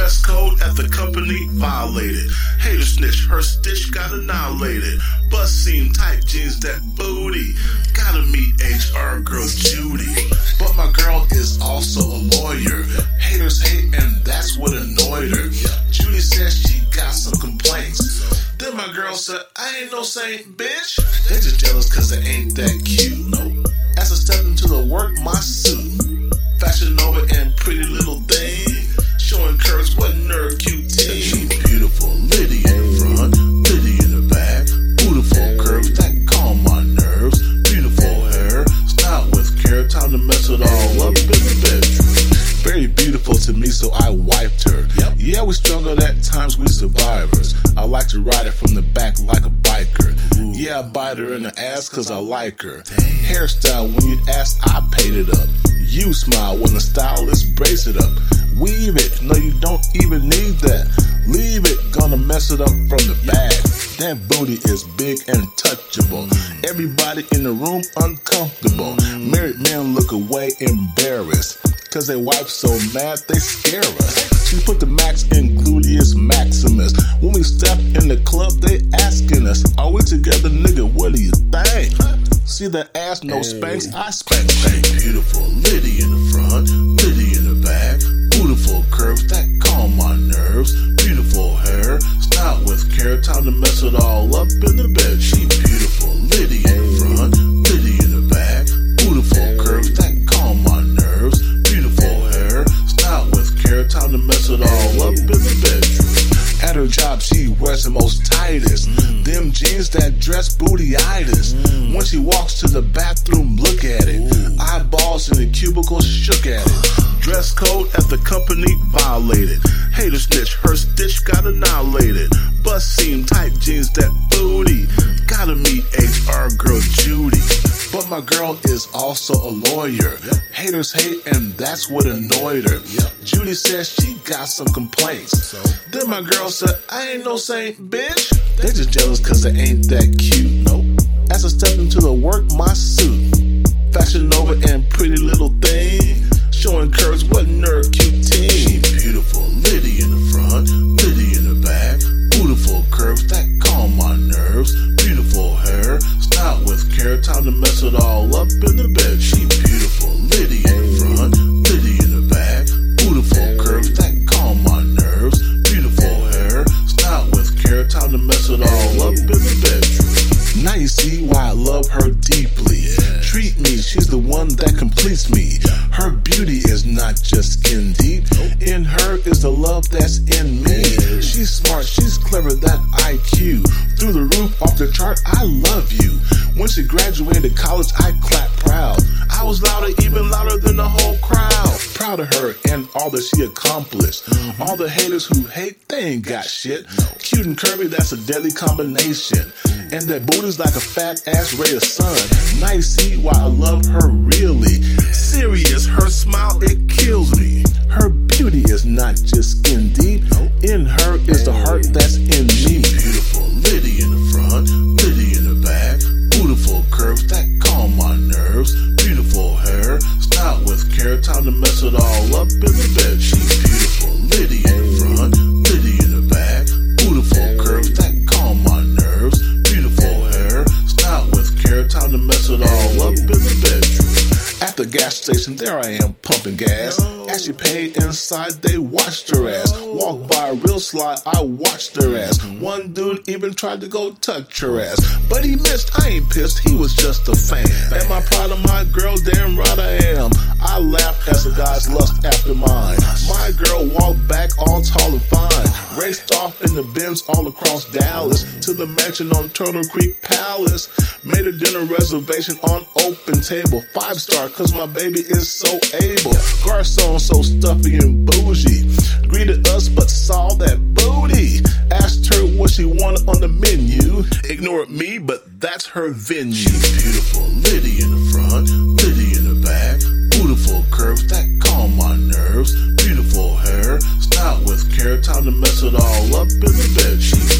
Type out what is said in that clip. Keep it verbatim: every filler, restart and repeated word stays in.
Dress code at the company violated. Hater snitch, her stitch got annihilated. Bust seam tight jeans, that booty. Gotta meet H R girl Judy. But my girl is also a lawyer. Haters hate and that's what annoyed her. Judy says she got some complaints. Then my girl said, I ain't no saint, bitch. They just jealous cause they ain't that cute. No. As I stepped into the work, my suit. Fashion Nova and pretty little thing. Showing curves, what nerd cute team. She beautiful, Liddy in the front, Liddy in the back. Beautiful curves that calm my nerves. Beautiful hair, styled with care. Time to mess it all up in the bedroom. Very beautiful to me, so I wiped her. Yep. Yeah, we struggled at times, we survivors. I like to ride it from the back like a biker. Ooh. Yeah, I bite her in the ass cause I like her. Damn. Hairstyle, when you ask, I paid it up. You smile when the stylist brace it up. Weave it, no you don't even need that. Leave it, gonna mess it up from the back. That booty is big and touchable. Everybody in the room uncomfortable. Married men look away embarrassed, cause they wife so mad they scare us. She put the max in gluteus maximus. When we step in the club they asking us, are we together nigga, what do you think? See that ass, no spanks, I spank spank. Beautiful, Liddy in the front, Liddy in the back. Beautiful curves that calm my nerves. Beautiful hair, styled with care. Time to mess it all up in the bed. She beautiful, Liddy in the front, Liddy in the back. Beautiful curves that calm my nerves. Beautiful hair, styled with care. Time to mess it all up in the bedroom. At her job, she wears the most tightest. Mm. Them jeans that dress bootyitis. Mm. When she walks to the bathroom, look at it. Ooh. Eyeballs in the cubicle shook at it. Dress code at the company violated. Hater snitch, her stitch got annihilated. Bust seam tight jeans, that booty. Gotta meet H R girl Judy. But my girl is also a lawyer. Yep. Haters hate and that's what annoyed her. Yep. Judy says she got some complaints. So? Then my girl said, I ain't no saint, bitch. They just jealous cause they ain't that cute. Nope. As I stepped into the work, my suit. Fashion Nova and pretty little thing. Showing curves, what nerd cute team. She beautiful, Liddy in the front, Liddy in the back. Beautiful curves that calm my nerves. Beautiful hair, styled with care. Time to mess it all up in the bed. She beautiful, Liddy in the front, Liddy in the back. Beautiful curves that calm my nerves. Beautiful hair, styled with care. Time to mess it all up in the bedroom. Now you see why I love her deeply. Yeah. Treat me, she's the one that completes me. Her beauty is not just skin deep. In her is the love that's in me. She's smart, she's clever, that I Q. Through the roof, off the chart, I love you. When she graduated college, I clap proud. I was louder, even louder than the whole crowd. Proud of her and all that she accomplished. Mm-hmm. All the haters who hate, they ain't got shit. No. Cute and curvy, that's a deadly combination. Mm. And that booty's like a fat ass ray of sun. Now you see why I love her really. Serious, her smile, it kills me. Her beauty is not just skin deep. In her is the heart that's in me. Beautiful, Liddy in the front, Liddy in the back. Beautiful curves that calm my nerves. Beautiful hair, styled with care. Time to mess it all up in the bed. She beautiful, Liddy in the front, Liddy in the back. Beautiful curves that calm my nerves. Beautiful hair, styled with care. Time to mess it all up in the bedroom. At the gas station, there I am pumping gas. As she paid inside, they watched her ass. Walked by real sly, I watched her ass. One dude even tried to go touch her ass, but he missed, I ain't pissed, he was just a fan. Am I proud of my girl? Damn right I am. I laugh as the guys lust after mine. My girl walked back all tall and fine. Raced off in the Benz all across Dallas to the mansion on Turtle Creek Palace. Made a dinner reservation on Open Table. Five star cause my baby is so able. Garçon so stuffy and bougie. Greeted us but saw that booty. Asked her what she wanted on the menu. Ignored me but that's her venue. She's beautiful, Liddy in the front, Liddy in the back. Beautiful curves that calm my nerves. Beautiful hair, styled with care. Time to mess it all up in the bed. She's